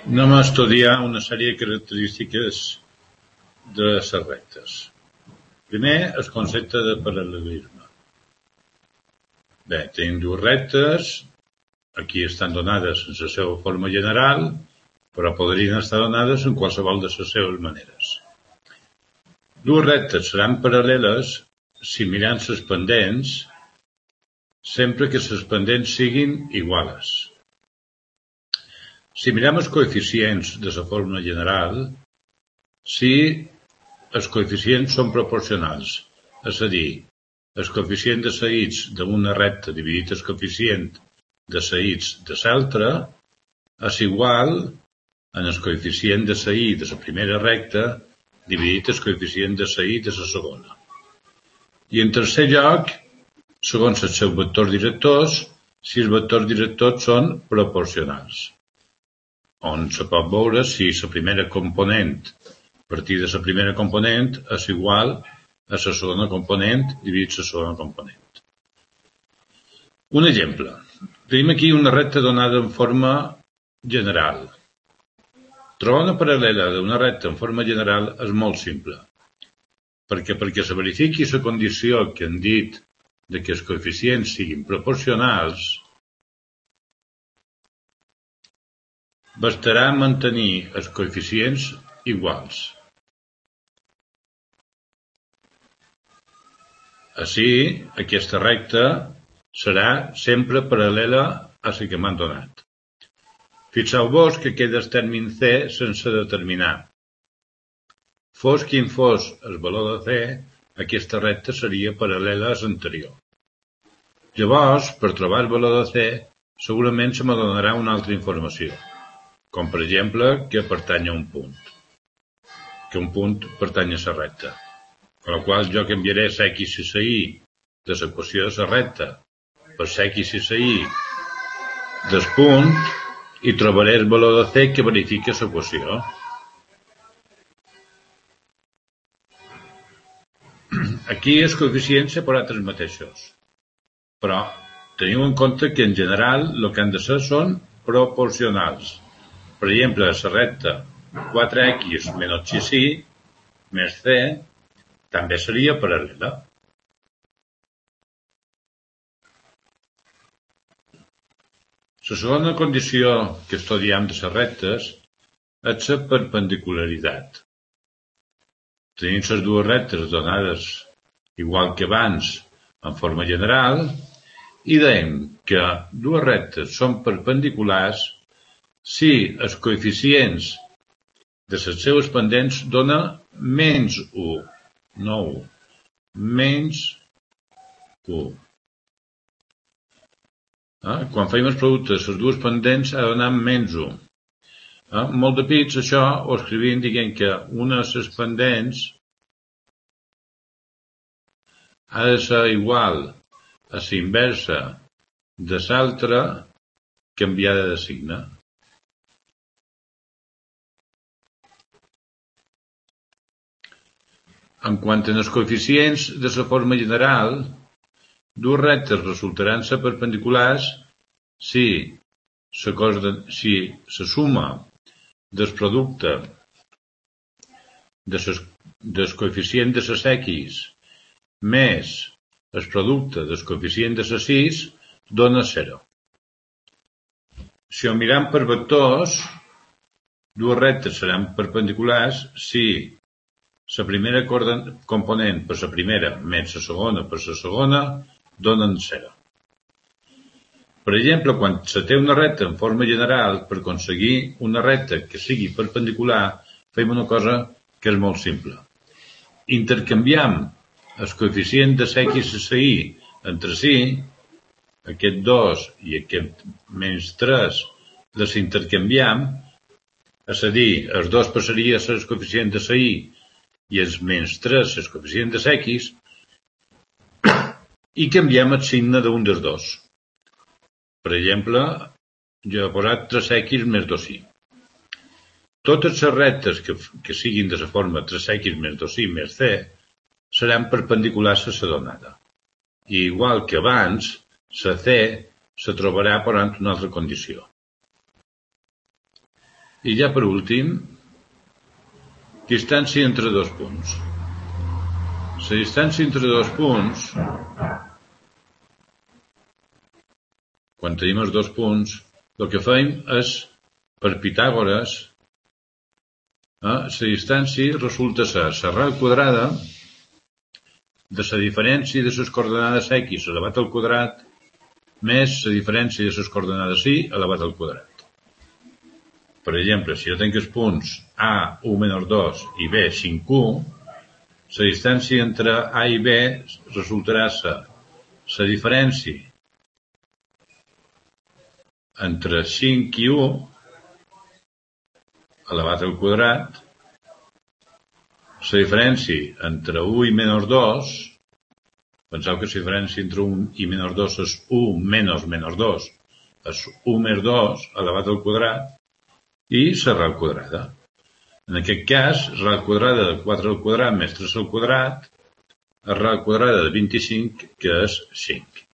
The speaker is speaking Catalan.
Anem a estudiar una sèrie de característiques de les rectes. Primer, el concepte de paral·lelisme. Bé, tenim dues rectes, aquí estan donades en la seva forma general, però podrien estar donades en qualsevol de les seves maneres. Dues rectes seran paral·leles si mirem les pendents, sempre que les pendents siguin iguals. Si mirem els coeficients de la forma general, si els coeficients són proporcionals, és a dir, el coeficient de seguits d'una recta dividit el coeficient de seguits de l'altra és igual en el coeficient de seguit de la primera recta dividit el coeficient de seguit de la segona. I en tercer lloc, segons els seus vectors directors, si els vectors directors són proporcionals, on se pot veure si la primera component a partir de la primera component és igual a la segona component dividit la segona component. Un exemple. Tenim aquí una recta donada en forma general. Trobar una paral·lela d'una recta en forma general és molt simple, perquè se verifiqui la condició que hem dit de que els coeficients siguin proporcionals, bastarà mantenir els coeficients iguals. Així, aquesta recta serà sempre paral·lela a la que m'han donat. Fixeu-vos que queda el tèrmin C sense determinar. Fos quin fos el valor de C, aquesta recta seria paral·lela a l'anterior. Llavors, per trobar el valor de C, segurament se me donarà una altra informació, com per exemple que pertany a un punt, que un punt pertany a la recta. Amb la qual jo canviaré l'X i la Y de l'equació de la recta per l'X i la Y del punt i trobaré el valor de C que verifica l'equació. Aquí els coeficients separats els mateixos, però teniu en compte que en general el que han de ser són proporcionals. Per exemple, la recta 4x menys 6y més C també seria paral·lela. La segona condició que estudiem de les rectes és la perpendicularitat. Tenim les dues rectes donades igual que abans en forma general i dèiem que dues rectes són perpendiculars si els coeficients de les seves pendents donen menys 1. No 1, menys 1. Quan feim el producte de les dues pendents ha de donar menys 1. Molt de pits això ho escrivim dient que una de les pendents ha de ser igual a la inversa de l'altra canviada de signe. En quant als coeficients de la forma general, dues rectes resultaran ser perpendiculars si la suma del producte del coeficient de les X més el producte del coeficient de les Y dona 0. Si ho miram per vectors, dues rectes seran perpendiculars si la primera component per la primera més la segona per la segona donen 0. Per exemple, quan se té una recta en forma general, per aconseguir una recta que sigui perpendicular, fem una cosa que és molt simple. Intercanviem el coeficient de l'X i la Y entre si, aquest 2 i aquest menys 3 les intercanviem, és a dir, els 2 passaria a ser el coeficient de la Y i els menys 3 el coeficient de l'X, i canviem el signe d'un dels dos. Per exemple, jo he posat 3x més 2y. Totes les rectes que siguin de la forma 3x més 2y més c seran perpendiculars a la donada. I igual que abans, la c se trobarà posant una altra condició. I ja per últim, distància entre dos punts. La distància entre dos punts, quan tenim els dos punts, el que fem és, per Pitàgores, la distància resulta ser l'arrel quadrada de la diferència de les coordenades x elevat al quadrat més la diferència de les coordenades y elevat al quadrat. Per exemple, si jo tinc els punts A, 1 menys 2 i B, 5, 1, la distància entre A i B resultarà ser la diferència entre 5 i 1 elevat al quadrat, la diferència entre 1 i menys 2, penseu que la diferència entre 1 i menys 2 és 1 menys 2, és 1 més 2 elevat al quadrat, i l'arrel quadrada. En aquest cas, l'arrel quadrada de 4 al quadrat més 3 al quadrat, l'arrel quadrada de 25, que és 5.